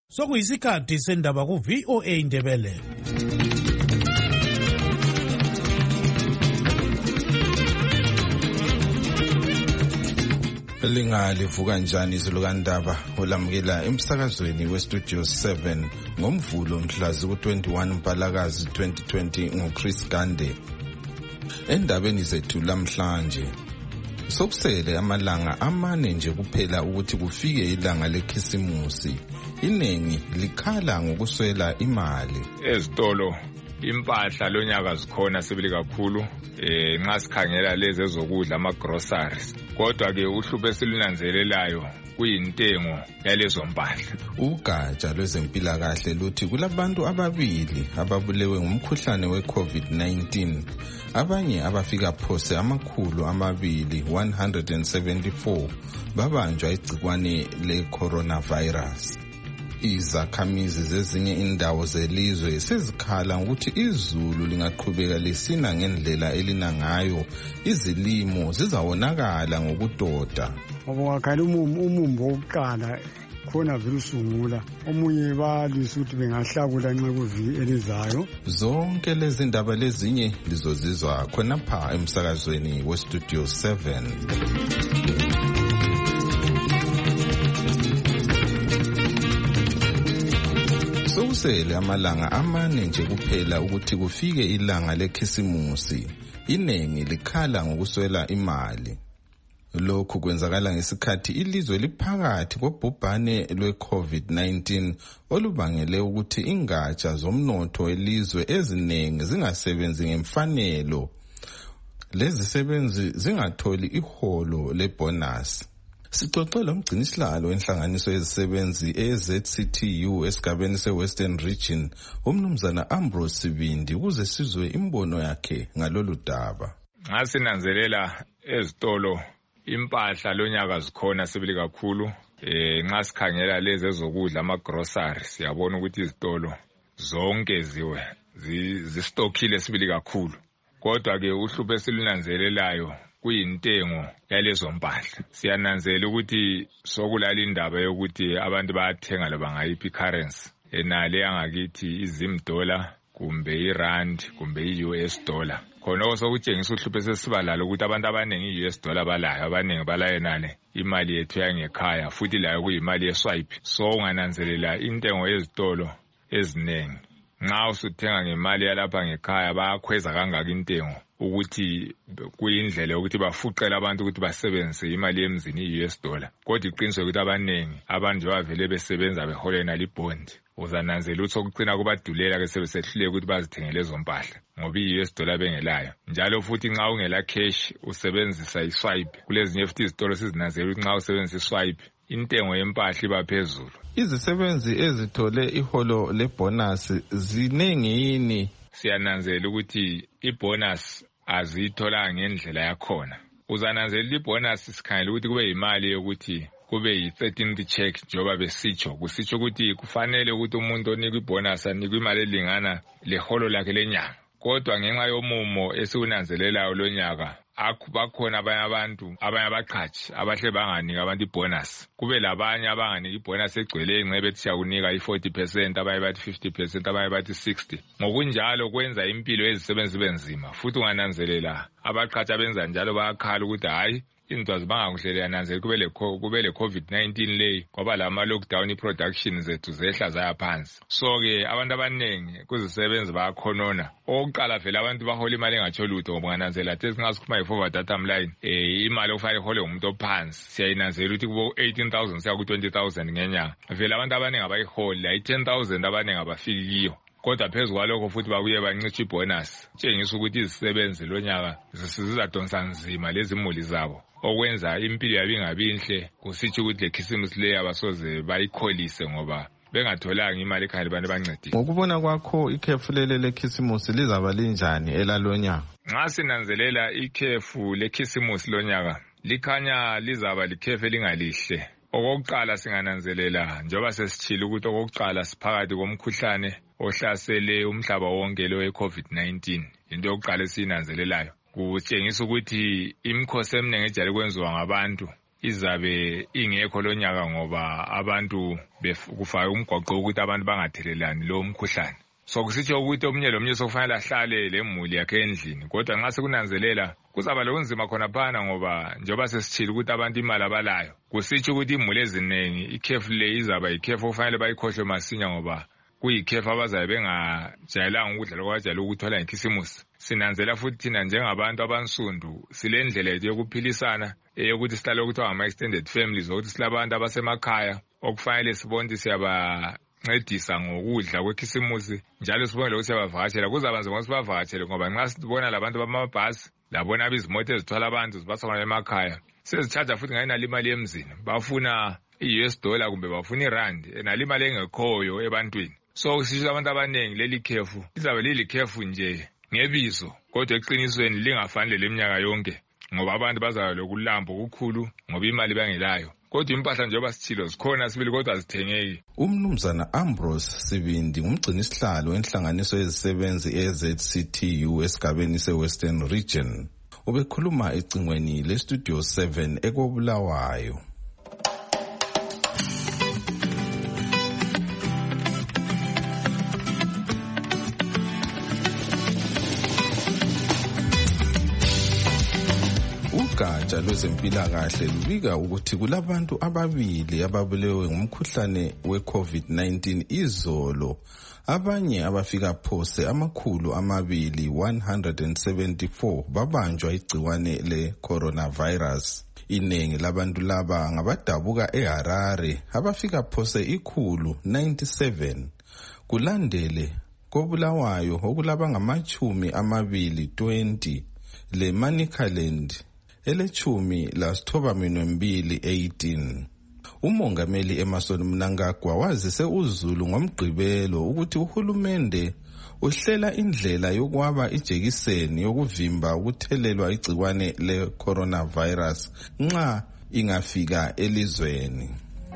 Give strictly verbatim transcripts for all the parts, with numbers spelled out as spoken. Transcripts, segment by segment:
Sokuyisikhathi sendaba ku V O A Indebele. Lingalivuka njani izulu kandaba olamukela emsakazweni we Studio seven ngomvulo mhlazi ku twenty-one Mpalakazi twenty twenty ngoChris Gande. Endabeni zethu lamhlanje sokusele amalanga amane nje kuphela ukuthi kufike ilanga lekhisimusi. Inengi likhala ngokuswela imali. Ezitolo impahla lonyaka zikhona sibili kakhulu eh nxa sikhangela lezi ezokudla ama groceries. Kodwa ke uhlupho esilunanzelelayo kuyintengo yalezo mpahla. Ugatsha lwezempilakahle luthi kulabantu ababili ababulewe ngumkhuhlane we COVID nineteen. Abanye abafika phose amakhulu amabili one hundred seventy-four babanjwa igcikwane le coronavirus. Izakhamizi zezinye indawo zelizwe sezikhala ukuthi izulu lingaqhubeka lisina ngendlela elina ngayo, izilimo zizawonakala ngokudoda. Ngoba umumbo wokuqala khona vele usungula, omunye balisa ukuthi bengahlakula nxa kuviki elizayo. Zonke lezi ndaba lezinye lizozizwa khonapha emsakazweni we Studio seven. Sokusele amalanga amane nje kuphela ukuthi kufike ilanga lekhisimusi. Inengi likhala ngokuswela imali. Lokhu kwenzakala ngesikhathi ilizwe liphakathi kobhubhane lwe COVID nineteen olubangele ukuthi ingatsha zomnotho elizwe ezinengi zingasebenzi ngemfanelo. Lezi sebenzi zingatholi iholo lebonus. Sixoxela umgcinisihlalo wenhlanganiso yezisebenzi e-Z C T U esigabeni se-Western Region, umnumzana Ambrose Sibindi, ukuze sizwe imbono yakhe ngalolu daba. Nxa sinanzelela ezitolo impahla lonyaka zikhona sibili kakhulu eh nxa sikhangela lezi ezokudla ama groceries siyabona ukuthi izitolo zonke ziwe zistockile sibili kakhulu. Kodwa ke uhlupho esilunanzelelayo kuyintengo yalezo mpahla. Siyananzela ukuthi sokulala indaba yokuthi abantu bayathenga loba ngayiphi currency enale yangakithi izim dollar kumbe irand kumbe i-U S dollar. Khona sokutshengisa uhlupho esesibalalo ukuthi abantu abaningi i-U S dollar balayo, abaningi balayo nale imali yethu yangekhaya futhi layo kuyimali yeswipe. So ungananzelela intengo yezitolo ezinengi. Nxa usuthenga ngemali yalapha ngekhaya bayakhweza kangaka intengo ukuthi kuyindlela ukuthi bafuqela abantu ukuthi basebenzise imali yemzini i-U S dollar. Kodwa iqiniso ukuthi abaningi abantu bavele besebenza beholena libond. Uzananzela ukuthi okucina kubadulela ke sebesehluleka ukuthi bazithengele lezo mpahla ngoba i-U S dollar bengelayo. Njalo futhi nxa ungela cash usebenzisa iswipe. Kulezinye futhi izitolo sizinanzela ukuthi nxa usebenzisa iswipe intengo yempahla iba phezulu. Izisebenzi ezithole iholo lebonus zinengi yini? Siyananzela ukuthi ibonus azithola ngendlela yakhona. Uzananzela ibonus sikhangela ukuthi kube imali yokuthi kube yi-thirteenth check njoba besitsho. Kusitsho ukuthi kufanele ukuthi umuntu onikwe ibonus anikwe imali elingana leholo lakhe lenyanga. Kodwa ngenxa yomumo esiwunanzelelayo lonyaka bakhona abanye abantu abanye abaqhatshi abahle banganika abantu ibonus. Kube labanye abanganika ibonus egcwele ingcebe ethi siyakunika i-forty percent, abanye bathi fifty percent, abanye bathi sixty. Ngokunjalo kwenza impilo ezisebenzi benzima. Futhi ungananzelela abaqhatshi abenza njalo bayakhala ukuthi hayi into azibangakuhlela yananzela kube le kube le COVID nineteen le ngoba lama lockdown i-production zethu zehla zaya phansi. So ke abantu abaningi kuzisebenzi bayakhonona. Oqala vele abantu bahola imali engatsho lutho ngoba ngananzela ukuthi singasikhuma i-forward data line eh imali okufanele ihole umuntu ophansi siyayinanzela ukuthi kubo eighteen thousand siya ku twenty thousand ngenyanga. Vele abantu abaningi abayiholi la i-ten thousand abaningi abafiki kiyo. Kodwa phezulu kwalokho futhi babuye bancitsha ibonus. Tshengisa ukuthi izisebenzi lonyaka zisizadonsa nzima lezi imuli zabo. Okwenza impilo yabi ngabinhle kusitsho ukuthi lekhisimusi le abasoze bayikholise ngoba bengatholanga imali ekhaya abantu bancedile. Ngokubona kwakho ikhefu lele lekhisimusi lizaba linjani elalonyaka? Nxa sinanzelela ikhefu lekhisimusi lonyaka likhanya lizaba likhefu elingalihle. Okokuqala singananzelela njoba sesithile ukuthi okokuqala siphakathi komkhuhlane ohlasele umhlaba wonke lo we-COVID nineteen. Into yokuqala esiyinanzelelayo kutshengisa ukuthi imikhosi eminingi ejale kwenziwa ngabantu izabe ingekho lonyaka ngoba abantu kufaka umgwaqo ukuthi abantu bangathelelani lo mkhuhlane. So kusitsho ukuthi omunye lomunye sokufanele ahlale lemuli yakhe endlini, kodwa nxa sekunanzelela kuzaba lokunzima khona phana ngoba njengoba sesithile ukuthi abantu imali abalayo. Kusitsho ukuthi imuli eziningi ikhefu le izaba ikhefu ofanele bayikhohlwe masinya ngoba kuyikhefu abazabe bengajayelanga ukudla lokwajayela ukuthola ngekhisimusi. Sinanzela futhi thina njengabantu abansundu silendlela yethu yokuphilisana eyokuthi sihlale ukuthiwa ama-extended families ukuthi silabantu abasemakhaya okufanele sibone siyaba ncedisa ngokudla kwekhisimusi njalo sibone lokuthi siyabavakatshela. Kuzaba nzima ukuthi sibavakatshele ngoba nxa sibona labantu bamabhasi labona abizimoto ezithwala abantu zibasa khona emakhaya sezitshaja futhi ngayinali imali emzini, bafuna i-U S dollar kumbe bafuna irandi enali imali engekhoyo ebantwini. So sisho abantu abaningi leli khefu lizabe lili khefu nje ngebizo, kodwa eqinisweni lingafanele leminyaka yonke ngoba abantu bazaba lokulambo okukhulu ngoba imali bangelayo. Kodwa impahla njengoba sithilo zikhona sibili kodwa zithengeki. Umnumzana Ambrose Sibindi ngumgcini sihlalo enhlanganiso yezisebenzi e-Z C T U esigabeni se-Western Region. Ubekhuluma ecingweni le-Studio seven ekobulawayo. Ugatsha lwezempilakahle lubika ukuthi kulabantu ababili ababulewe ngumkhuhlane we-COVID nineteen izolo, abanye abafika phose amakhulu amabili one hundred seventy-four babanjwa igciwane le-coronavirus. Iningi labantu laba ngabadabuka eHarare abafika phose ikhulu ninety-seven, kulandele kobulawayo okulaba ngamachumi amabili twenty, le Manicaland elechumi lasithoba minwembili eighteen. Umongameli Emmerson Mnangagwa wazise uZulu ngomgqibelo ukuthi uhulumende uhlela indlela yokwaba ijekiseni yokuvimba ukuthelelwa igciwane le-coronavirus nxa ingafika elizweni.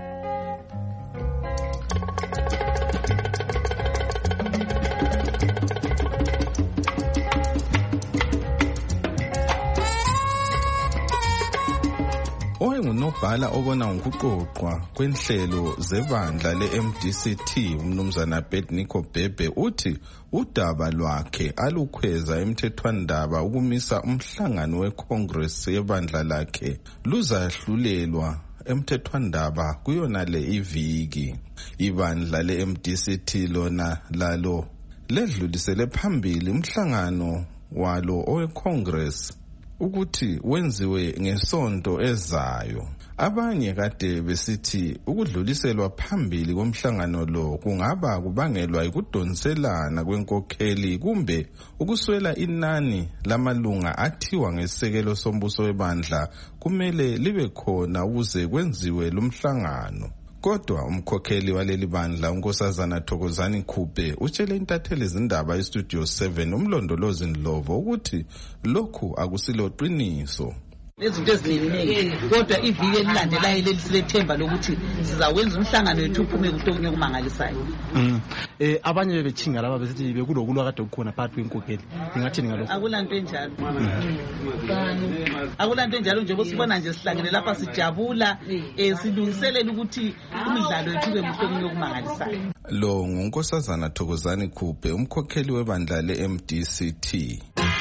Owengunobhala obona ngokuqoqwa kwenhlelo zebandla le-M D C T umnumzana Bednico Bebe uthi udaba lwakhe alukhweza emthethwandaba ukumisa umhlangano weCongress yebandla lakhe luzahlulelwa emthethwandaba kuyona le iviki. Ibandla le-M D C T lona lalo ledlulisele phambili umhlangano walo oweCongress ukuthi wenziwe ngesonto ezayo. Abanye kade besithi ukudluliselwa phambili komhlangano lo kungaba kubangelwa ikudonselana kwenkokheli kumbe ukuswela inani lamalunga athiwa ngesekelo sombuso webandla kumele libe khona ukuze kwenziwe lumhlangano. Kodwa umkhokheli waleli bandla unkosazana Thokozani Khube utshele intatheli izindaba eStudio seven umlondolozi Ndlovu ukuthi lokhu akusilo qiniso. Izinto eziningi kodwa iviki elilandelayo lesilethemba lokuthi sizawenza umhlangano wethu uphume kutokunye kumangalisayo. Mm. Eh abanye bebethinga laba besithi bekulokulwa kade ukukhona phakathi kwenkokheli. Ngingathini ngalokho? Akulanto enjalo. Akulanto enjalo nje bosibona nje sihlangene lapha sijabula eh silungiselela ukuthi umdlalo wethu ube kutokunye kumangalisayo. Lo ngunkosazana Thokozani Khube umkhokheli webandla le-M D C T.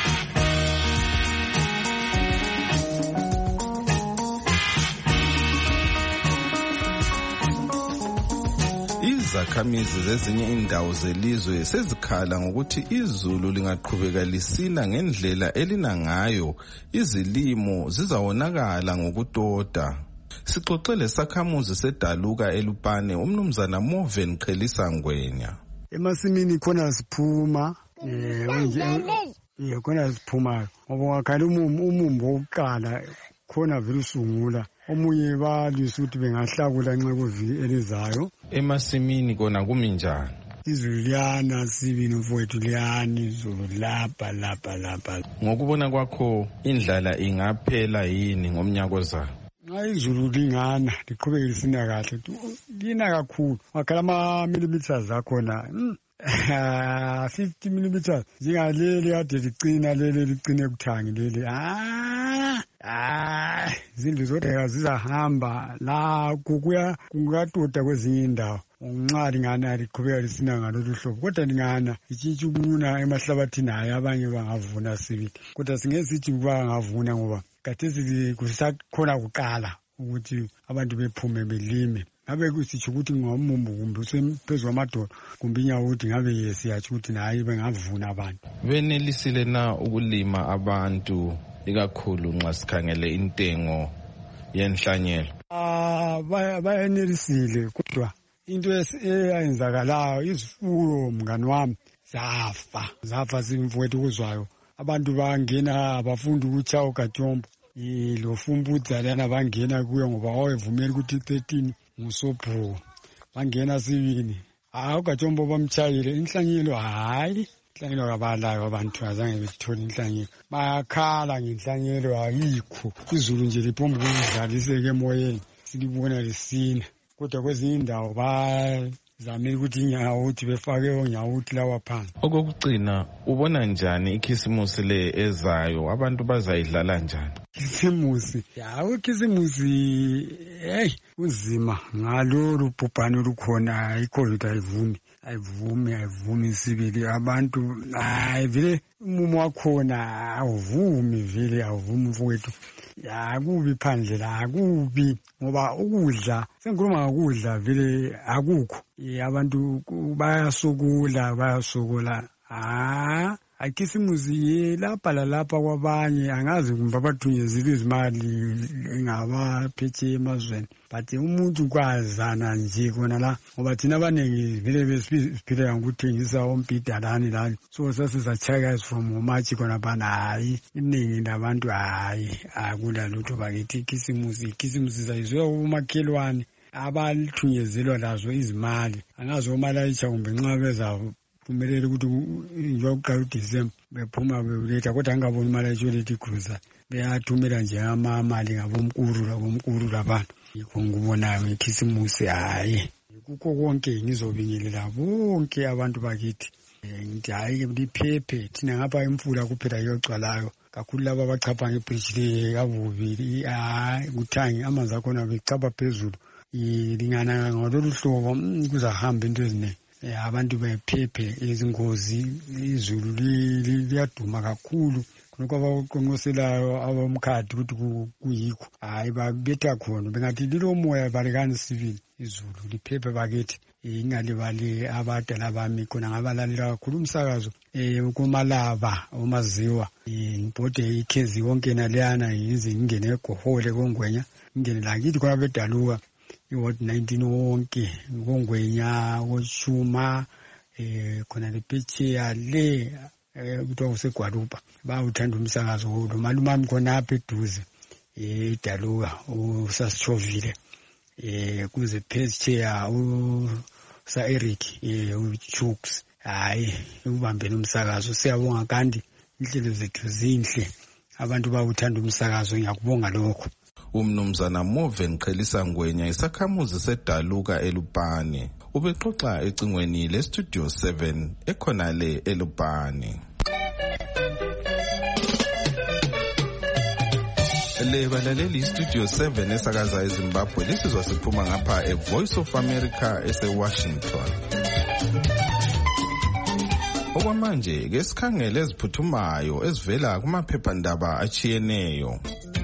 Izakhamizi zezinye indawo zelizwe sezikhala ngokuthi izulu lingaqhubeka lisina ngendlela elina ngayo izilimo zizawonakala ngokutoda. Sixoxele sakhamuzi sedaluka eLupane umnumzana Moven Qhelisa Ngwenya. Emasimini khona siphuma eh nje khona siphuma ngoba wakhala umumbo wokuqala khona vele usungula omunye balisa ukuthi bengahlakula nxa kuviki elizayo. Emasimini kona kumi njani? Izulu liyana sibini mfowethu liyani izulu lapha lapha lapha. Ngokubona kwakho indlala ingaphela yini ngomnyaka ozayo? Nxa izulu lingana liqhubeke lisina kahle lina kakhulu wakhala ama millimeters akhona fifty millimeters njengaleli kade licina leli licine kuthangi leli ah hayi izindlu zodwa zizahamba la kukuya kungatoda kwezinye indawo unxali ngana liqhubeka lisina ngalolu hlobo kodwa lingana itshintshi ukuna emahlabathini hayi abanye bangavuna sibili kodwa singesithi bangavuna ngoba khathesi kusakhona kuqala ukuthi abantu bephume belime ngabe kusitsho ukuthi ngomumbu kumbe usemphezu kwamadolo kumbe inyawo ukuthi ngabe yesiyatsho ukuthi nayi bengavuna abantu benelisile na ukulima abantu ikakhulu nxa sikhangele intengo yenhlanyelo ah bayenelisile kodwa into eyenzakalayo izifuyo mngani wami zafa zafa zimfowethu kuzwayo abantu bangena abafundi ukuthi uGatyombo lo fumbudza lana bangena kuyo ngoba wayevumela ukuthi thirteen ngusobhuko bangena sibini hayi uGatyombo bamchayile inhlanyelo hayi inhlanyelo kabalayo abantu azange bethole inhlanyelo bayakhala ngenhlanyelo ayikho izulu nje liphomba ukudlaliseke emoyeni silibona lisina kodwa kwezinye indawo bazamile ukuthi inyawo ukuthi befake onyawo ukuthi lawa phansi okokugcina ubona njani ikhisimusi le ezayo abantu bazayidlala njani ikhisimusi yawo ikhisimusi hey uzima ngalolu bhubhane olukhona iCovid ayivumi ayivumi ayivumi sibili abantu hayi vele umumo wakhona awuvumi vele awuvumi mfowethu yakubi phandle la akubi ngoba ukudla sengikhuluma ngokudla vele akukho abantu bayasukula bayasukula ah akhisimusi lapha lalapha kwabanye angazi kumbe abathunyezile izimali ngabaphetshe emazweni but umuntu kwazana nje khona la ngoba thina abaningi vele besiphilela ngokuthengisa ompidalani lani so sasizachaka from umachi khona bana hayi iningi labantu hayi akula lutho bakithi ikhisimusi ikhisimusi sayizwe umakhelwane abathunyezilwa lazo izimali angazi omalayitsha kumbe nxa beza kumele ukuthi njokuqala uDecember bephuma beletha kodwa angaboni imali ayitshelethi cruiser beyathumela nje amamali ngabomkuru labomkuru labantu yikho ngikubonayo ngekhisimusi hayi kukho konke ngizobingelela bonke abantu bakithi ngithi hayi liphephe thina ngapha imfula kuphela yocwalayo kakhulu laba abachapha ngebridge le kabubili hayi kuthangi amanzi akhona bechapha phezulu lingana ngololu hlobo kuzahamba into eziningi abantu bephephe izingozi izulu liyaduma kakhulu khonokho abakuqonqoselayo abomkhadi ukuthi kuyikho hayi babetha khona bengathi lilomoya balekani sivile izulu liphephe bakithi ingalibali abadala bami khona ngabalalela kakhulu umsakazo kumalaba omaziwa ngibhode ikhezi yonke naleyana yize ngingene eGohole kongwenya ngingene lakithi khona bedaluka iward nineteen wonke ngongwenya woshuma eh khona lephetsheya le kuthiwa useGwalupa bawuthanda umsakazo lo malumami khona apha eduze edaluka usasichovile eh kuze phetsheya usa Eric eh uChooks hayi ubambela umsakazo siyabonga kanti inhlelo zethu zinhle abantu bawuthanda umsakazo ngiyakubonga lokho umnumzana Moven Qhelisa Ngwenya isakhamuzi sedaluka eLupane ubexoxa ecingweni le Studio seven ekhona le eLupane le balaleli Studio seven esakaza eZimbabwe lisizwa siphuma ngapha eVoice of America eseWashington okwamanje ke sikhangele eziphuthumayo ezivela kumaphephandaba achiyeneyo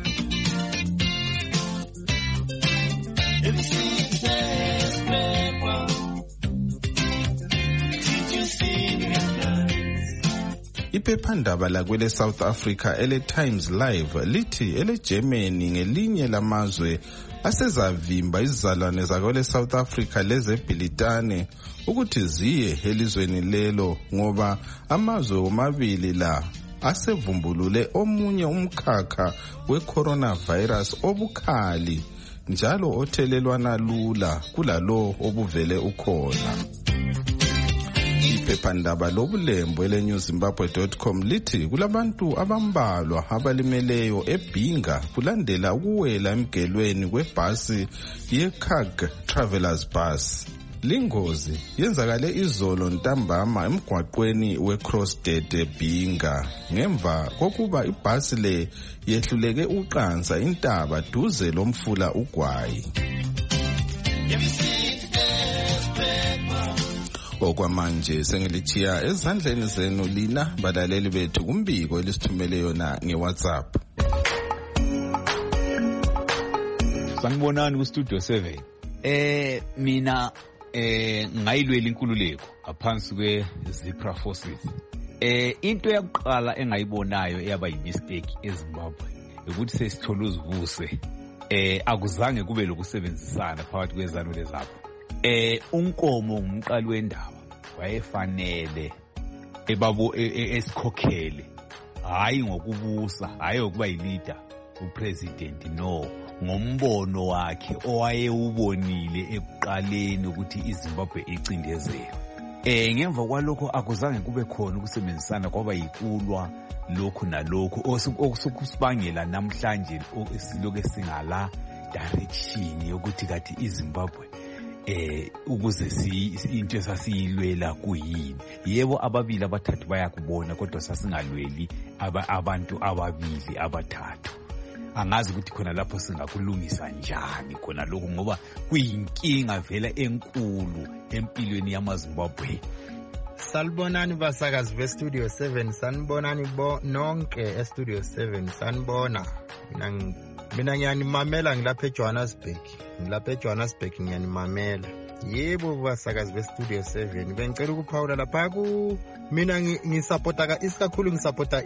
iphephandaba lakwele South Africa ele Times Live lithi ele Germany ngelinye lamazwe asezavimba izizalwane zakwele South Africa lezebhilitane ukuthi ziye elizweni lelo ngoba amazwe omabili la asevumbulule omunye umkhakha we-coronavirus obukhali njalo othelelwana lula kulalo obuvele ukhona. Iphephandaba lobulembu ele-new zimbabwe dot com lithi kulabantu abambalwa abalimeleyo eBhinga kulandela ukuwela emgelweni kwebhasi ye-Kag Travelers Bus. Lingozi yenzakale izolo ntambama emgwaqweni weCrossdead eBhinga ngemva kokuba ibhasi le yehluleke uqansa intaba duze lomfula uGwayi. Okwamanje sengilithiya ezandleni zenu lina balaleli bethu kumbiko elisithumele yona ngeWhatsApp. Sanibonani ku Studio seven. Eh mina eh ngayilwela inkululeko ngaphansi kwe Zipra Forces. Eh into yokuqala engayibonayo eyaba yimistake eZimbabwe ukuthi sesithola uzivuse eh akuzange kube lokusebenzisana phakathi kwezanu lezapho. Eh unkomo umqali wendaba wayefanele ebabo esikhokhele hayi ngokubusa hayi ukuba yileader upresident no ngombono wakhe owayewubonile ekuqaleni ukuthi iZimbabwe icindezelo. Eh ngemva kwalokho akuzange kube khona ukusebenzisana kwaba yikulwa lokhu nalokho okusukusibangela namhlanje esiloke singala direction yokuthi kathi iZimbabwe eh ukuze si into esasiyilwela kuyini. Yebo ababili abathathu bayakubona kodwa sasingalweli aba abantu ababili abathathu. Angazi ukuthi khona lapho singakulungisa njani khona lokho ngoba kuyinkinga vela enkulu empilweni yamaZimbabwe. Salbonani basakazi be Studio seven, sanibonani bo nonke e Studio seven, sanibona. Mina mina ngiyanimamela ngilapha eJohannesburg. Ngilapha eJohannesburg ngiyanimamela. Yebo basakazi be Studio seven, bengicela ukuphawula lapha ku mina ngisupporta ka isikakhulu ngisupporta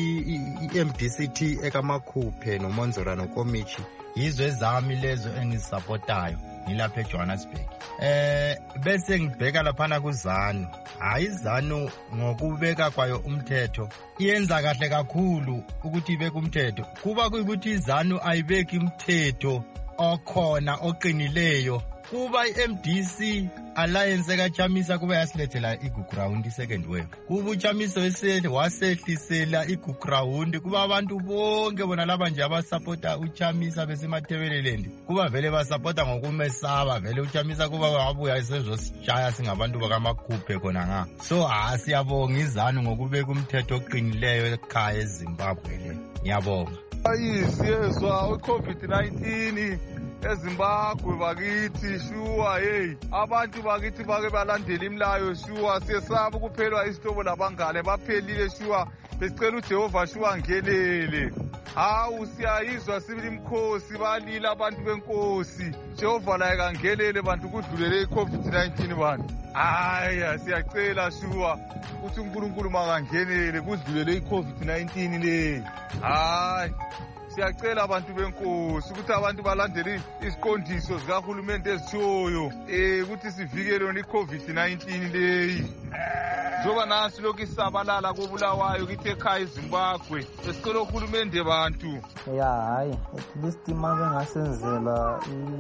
i-M D C T ekamakhuphe noMonzora noKomichi. Yizwe zami lezo engisupportayo ngilapha eJohannesburg. Eh bese ngibheka lapha kuZanu. Hayi izanu ngokubeka kwayo umthetho iyenza kahle kakhulu ukuthi ibeke umthetho. Kuba kuyikuthi izanu ayibeki umthetho okhona oqinileyo. Kuba i-M D C Alliance kaChamisa kuba yasilethela iGuground second wave. Kuba uChamisa wesele wasehlisela iGuground kuba abantu bonke bona laba nje abasupporta uChamisa besemathebeleland. Kuba vele basupporta ngokumesaba vele uChamisa kuba wabuya isezosishaya singabantu bakamakhuphe khona nga. So ha siyabonga izanu ngokubeka umthetho oqinileyo ekhaya eZimbabwe le. Ngiyabonga. Ayisiyezwa uCovid nineteen eZimbabwe bakithi shuwa hey abantu bakithi bake balandela imlayo shuwa siyesaba kuphelwa isihlobo labangane baphelile shuwa besicela uJehova shuwa ngelele. Hawu siyayizwa sibili imkhosi balila abantu benkosi Jehova la kangelele bantu kudlulele iCovid nineteen bantu. Hayi siyacela shuwa ukuthi uNkulunkulu makangenele kudlulele iCovid nineteen le. Hayi siyacela abantu benkosi ukuthi abantu balandele isiqondiso zikahulumende ezishoyo eh ukuthi sivikele iCovid nineteen leyi. Njoba nasi lokhu isabalala kobulawayo kithi ekhaya eZimbabwe esicela uhulumende bantu. Ya hayi at least imali engasenzela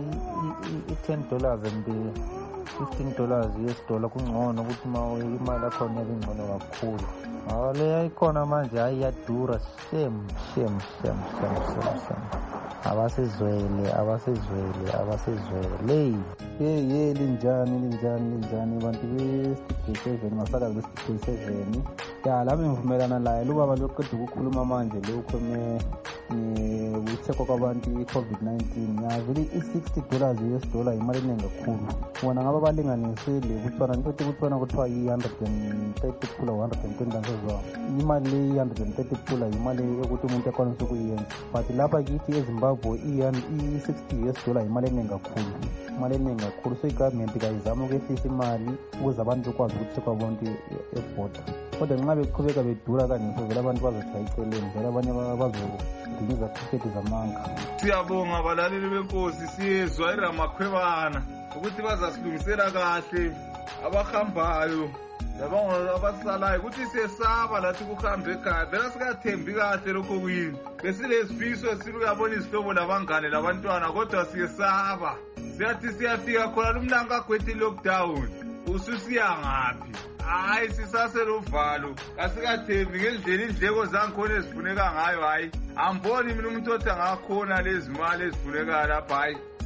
i-ten dollars and fifteen dollars US dollar kungcono ukuthi mawe imali yakho ngengcono kakhulu. Hawu le ikhona manje ayiyadura shame shame shame shame shame. Abasizwele abasizwele abasizwele. Hey hey linjani linjani linjani bantu be seven masaka be seven. Ya lami ngivumelana laye luba lokuqeda ukukhuluma manje lokho me ni ukuthekwa kwabantu iCovid nineteen yavele i-sixty dollars US dollar imali eningi kakhulu. Wona ngaba balinganisele ukuthi ukuthi kuthona kuthiwa i-one thirty kuphula one twenty ngazizwa imali le one thirty kuphula imali ukuthi umuntu ekwanisa ukuyenza. But lapha kithi eZimbabwe i-sixty US dollar imali eningi kakhulu imali eningi kakhulu. So igovernment kayizama ukwehlisa imali ukuze abantu bekwazi ukuthekwa bonke e-border. Kodwa nxa beqhubeka bedura kanje vele abantu bazoshaya iceleni vele abanye bazodingiza tiketi zamanga. Siyabonga abalaleli benkosi siyezwa iRamakhwebana ukuthi bazasilungisela kahle abahambayo labangona abasalayo ukuthi siyesaba lathi kuhambe ekhaya vele sikathembi kahle lokho kuyini besilesifiso esilu yabona izihlobo labangane labantwana kodwa siyesaba siyathi siyafika khona lumnanga kwethi lockdown ususiya ngaphi. Hayi sisaselo uvalo kasikathembi ngendlela indleko zangikhona ezifuneka ngayo. Hayi amboni mina umuntu othi angakhona lezi mali ezifuneka lapha. Hayi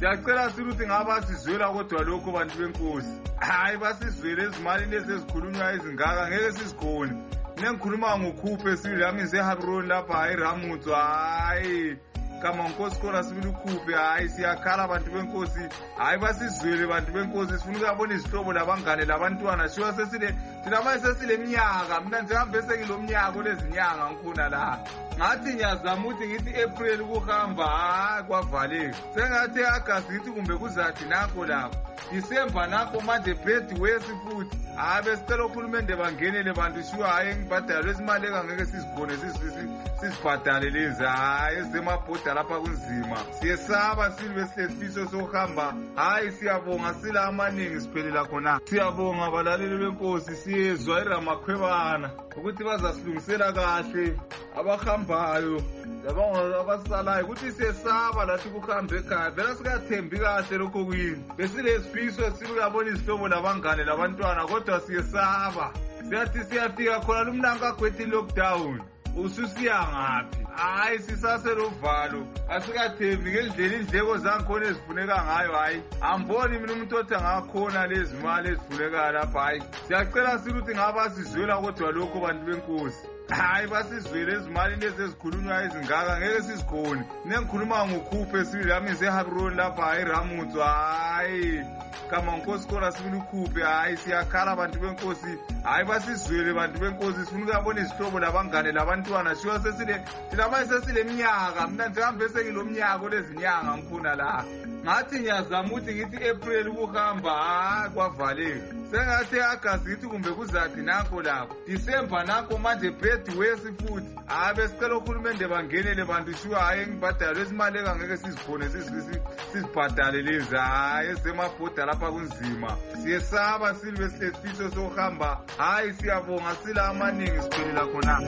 Siyacela sithi ngaba sizwela kodwa lokho bantu benkosi. Hayi basizwele izimali lezi ezikhulunywa izingaka ngeke sizikhone. Nengikhuluma ngokhuphe sila ngize Harron lapha hayi Ramutso hayi. Kama nkosi kona sibili ukhuphe hayi siyakhala abantu benkosi hayi basizwele abantu benkosi sifuna ukubona izihlobo labangane labantwana shiwa sesile thina manje sesile eminyaka mina njengambe sekilomnyaka lezinyanga ngikhona la ngathi ngiyazama ukuthi ngithi April ukuhamba hayi kwavaleka sengathi August ngithi kumbe kuzathi nakho lapho December nakho manje birthday futhi hayi besicela uhulumende bangenele bantu shiwa hayi ngibhadala lesimali engeke sizibone sizibhadale lezi hayi ezemabhoda lapha kunzima siyesaba silwe sesifiso sokuhamba hayi siyabonga sila amaningi siphelela khona siyabonga balaleli benkosi siyezwa iramakhwebana ukuthi bazasilungisela kahle abahambayo labanga abasalayo ukuthi siyesaba lathi kuhambe ekhaya vela sikathembi kahle lokho kuyini besile sifiso siluyabona izihlobo labangane labantwana kodwa siyesaba siyathi siyafika khona lumnanga agwethi lockdown ususiya ngaphi hayi sisaselo uvalo asikathembi ngendlela indleko zangikhona ezifuneka ngayo hayi amboni mina umuntu othi angakhona lezi mali ezifuneka lapha hayi siyacela sithi ngaba sizwela kodwa lokho bantu benkosi hayi basizwele izimali lezi ezikhulunywa izingaka ngeke sizikhone nengikhuluma ngokhuphe sibili ngize Harron lapha hayi Ramutso hayi kama nkosi kona sibili ukhuphe hayi siyakhala abantu benkosi hayi basizwele abantu benkosi sifuna ukubona izihlobo labangane labantwana shiwa sesile thina manje sesile eminyaka mina njengambe sekilomnyaka lezinyanga ngikhona la ngathi ngiyazama ukuthi ngithi April ukuhamba hayi kwavaleka sengathi August ngithi kumbe kuzathi nakho lapho December nakho manje birthday futhi hayi besicela uhulumende bangenele bantu shiwa hayi ngibhadala lesimali engeke sizikhone sizibhadale lezi hayi ezemabhoda lapha kunzima siyesaba silwe sesifiso sokuhamba hayi siyabonga sila amaningi siphelela khona.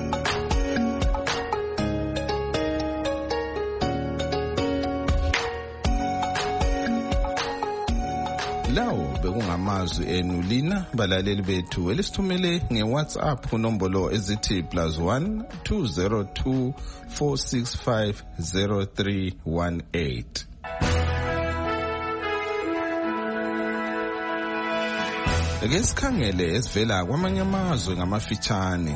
Lawo bekungamazwi enu lina balaleli bethu elisithumele ngeWhatsApp unombolo ezithi plus one two zero two four six five zero three one eight. Ake sikhangele esivela kwamanye amazwe ngamafitshane.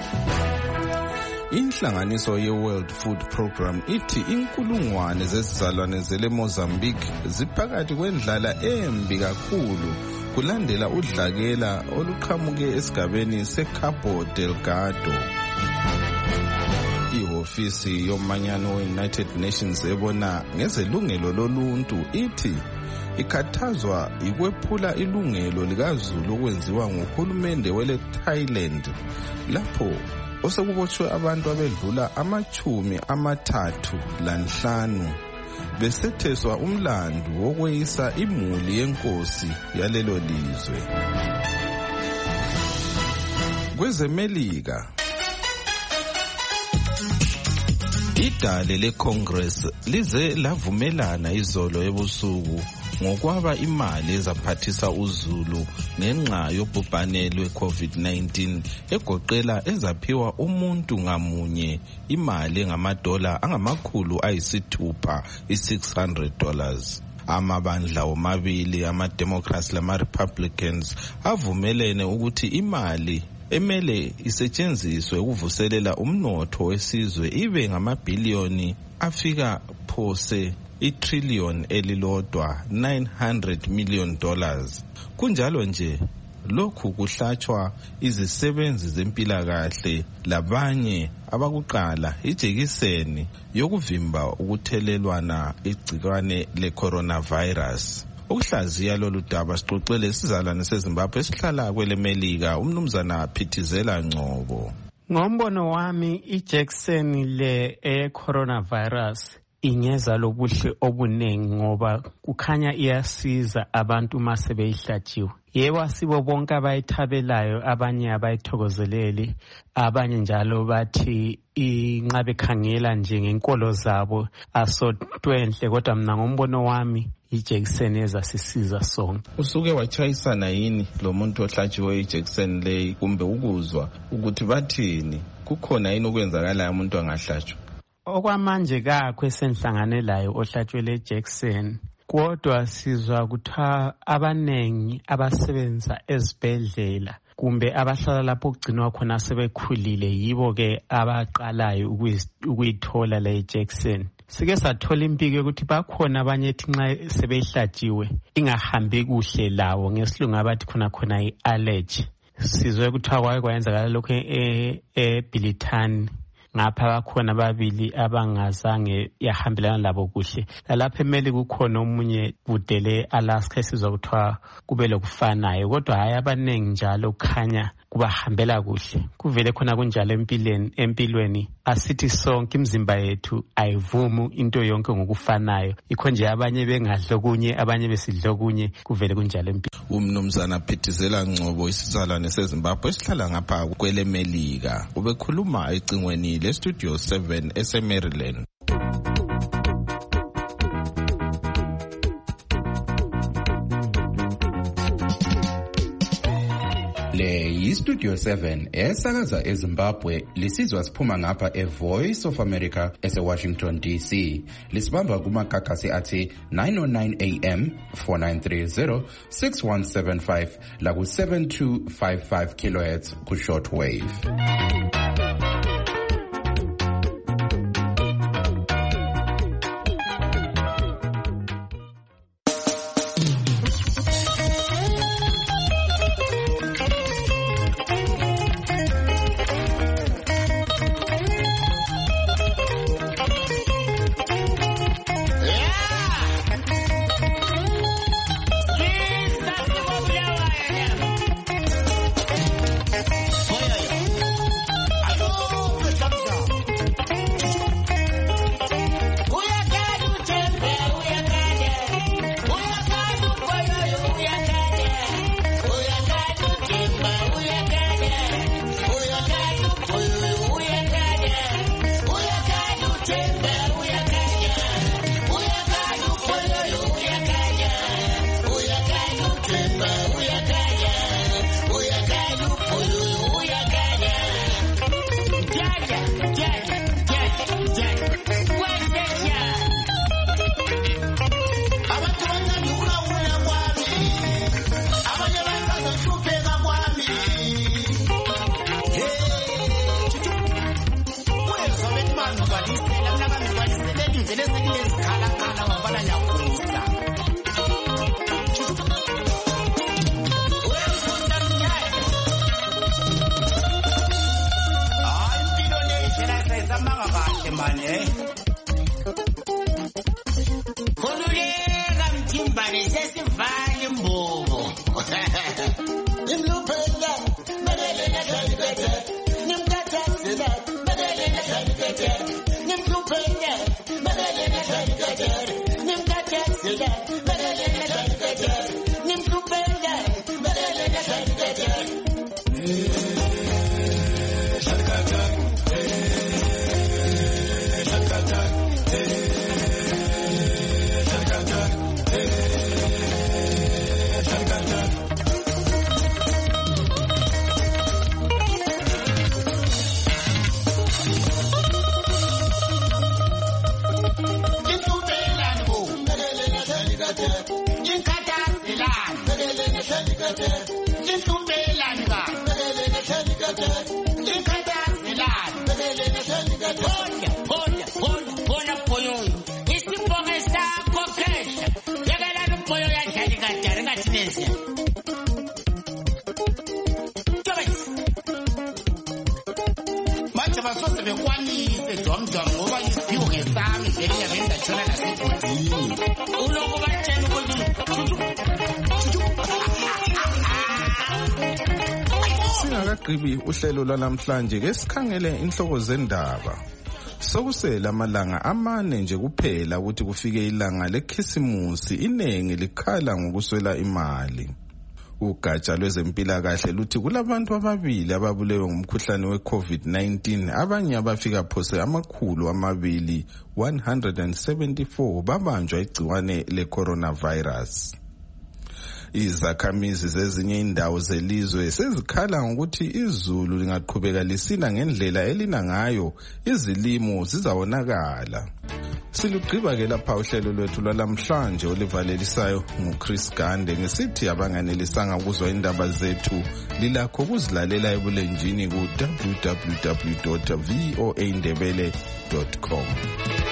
Inhlanganiso ye-World Food Program ithi inkulungwane zezizalwane zele Mozambique ziphakathi kwendlala embi kakhulu kulandela udlakela oluqhamuke esigabeni seCabo Delgado. Ihofisi yomanyano we-United Nations ebona ngezelungelo loluntu ithi ikhathazwa ikwephula ilungelo likazulu okwenziwa nguhulumende wele Thailand lapho osekubotshwe abantu abedlula amachumi amathathu lanhlanu besetheswa umlandu wokweyisa imuli yenkosi yalelo lizwe. Kwezemelika idale leCongress lize lavumelana izolo ebusuku ngokwaba imali ezaphathisa uzulu ngenxa yobhubhane lwe-COVID nineteen egoqela ezaphiwa umuntu ngamunye imali ngamadola angamakhulu ayisithupha i-six hundred dollars. Amabandla omabili ama-Democrats lama-Republicans avumelene ukuthi imali emele isetshenziswe ukuvuselela umnotho wesizwe ibe ngamabhiliyoni afika phose itrillion elilodwa nine hundred million dollars. Kunjalo nje lokhu kuhlatshwa izisebenzi zempilakahle labanye abakuqala ijekiseni yokuvimba ukuthelelwana igcikwane le-coronavirus. Ukuhlaziya lolu daba sixoxele sizalwane seZimbabwe esihlala kwele Melika umnumzana Phithizela Ngcobo. Ngombono wami ijekiseni le e-coronavirus ingeza lobuhle obunengi ngoba kukhanya iyasiza abantu mase beyihlatshiwe. Yebo asibo bonke abayithabelayo, abanye abayithokozeleli, abanye njalo bathi inqabe khangela nje ngenkolo zabo asotwenhle, kodwa mina ngombono wami ijekiseni ezasisiza sonke. Usuke wachayisana yini lo muntu ohlatshiwe ijekiseni leyi kumbe ukuzwa ukuthi bathini? Kukhona yini okwenzakalayo umuntu angahlatshwa? Okwamanje kakho esenhlangane layo ohlatshwe le Jackson kodwa sizwa kuthiwa abanengi abasebenza ezibhedlela kumbe abahlala lapho kugcinwa khona sebekhulile yibo-ke abaqalayo ukuyithola le injection. Sike sathola impiko yokuthi bakhona abanye ethi nxa sebehlatshiwe ingahambi kuhle lawo, ngesilungu abathi khona khona i-allergy. Sizwe kuthiwa kwake kwayenzakala lokhu eBilitani, ngapha bakhona babili abangazange yahambelana labo kuhle. Lalapha eMeli kukhona omunye budele Alaska esizwa kuthiwa kube lokufanayo, kodwa hayi abanengi njalo kukhanya kubahambela kuhle. Kuvele khona kunjalo empilweni empilweni asithi sonke imizimba yethu ayivumu into yonke ngokufanayo, ikho nje abanye bengadlo kunye abanye besidlo kunye, kuvele kunjalo empilweni. Umnumzana Phithizela Ngcobo isizalwane seZimbabwe esihlala ngapha kwele Melika ubekhuluma ecingweni le Studio seven eseMaryland. Le yi-Studio seven esakaza eZimbabwe, lisizwa siphuma ngapha e-Voice of America ese-Washington D C. Lisibamba kumakakasi athi nine oh nine A M, four nine three zero, six one seven five laku seven two five five kilohertz ku shortwave. Singakagqibi uhlelo lwanamhlanje ke sikhangele inhloko zendaba. Sokusela amalanga amane nje kuphela ukuthi kufike ilanga lekhisimusi, inengi likhala ngokuswela imali. Ugatsha lwezempilakahle luthi kulabantu ababili ababulewe ngumkhuhlane we-COVID nineteen, abanye abafika phose amakhulu amabili one hundred seventy-four babanjwa igciwane le-coronavirus. Izakhamizi zezinye indawo zelizwe sezikhala ngokuthi izulu lingaqhubeka lisina ngendlela elina ngayo, izilimo zizawonakala. Silugqiba ke lapha uhlelo lwethu lwalamhlanje olivalelisayo nguChris Gande ngesithi abanganelisanga ukuzwa indaba zethu lilakho ukuzilalela ebulenjini ku w w w dot v o a ndebele dot com.